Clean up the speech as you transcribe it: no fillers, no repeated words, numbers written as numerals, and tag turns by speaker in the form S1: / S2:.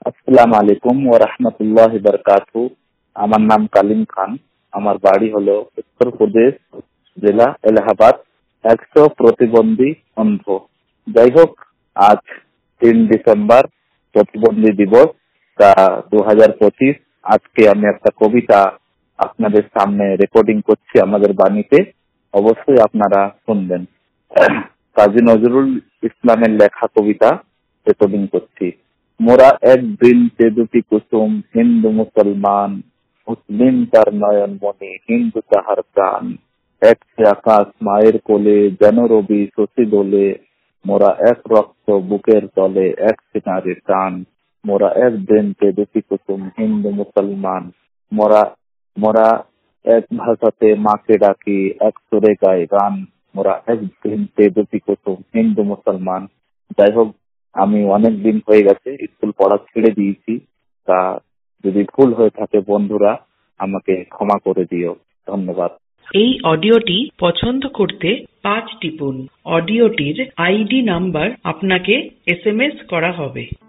S1: আসসালামু আলাইকুম ওয়া রাহমাতুল্লাহি বারাকাতুহু। আমার নাম কালিম খান। আমার বাড়ি হলো উত্তরপ্রদেশ, জেলা এলাহাবাদ। 100 প্রতিবন্ধী অন্ধ। যাই হোক, আজ 3 ডিসেম্বর প্রতিবন্ধী দিবস, তা 2025। আজকে আমি একটা কবিতা আপনাদের সামনে রেকর্ডিং করছি আমাদের বাণীতে। অবশ্যই আপনারা শুনবেন। কাজী নজরুল ইসলামের লেখা কবিতা রেকর্ডিং করছি। মোরা এক বৃন্তে দুটি কুসুম, হিন্দু মুসলমান, মুসলিম তার নয়ন মণি, হিন্দু তাহার প্রাণ। এক সে আকাশ মায়ের কোলে, যেন রবি শশী দোলে, মোরা এক রক্ত বুকের তলে, এক সে নারীর টান। মোরা এক বৃন্তে দুটি কুসুম, হিন্দু মুসলমান, মোরা মোরা এক ভাষাতে মাকে ডাকি, এক সুরে গায়ে গান। মোরা এক বৃন্তে দুটি কুসুম, হিন্দু মুসলমান। যাই হোক, আমি অনেক দিন হয়ে গেছে স্কুল পড়া ছেড়ে দিয়েছি। তা যদি ভুল হয়ে থাকে বন্ধুরা, আমাকে ক্ষমা করে দিও। ধন্যবাদ।
S2: এই অডিওটি পছন্দ করতে 5 টিপুন। অডিওটির আইডি নাম্বার আপনাকে SMS করা হবে।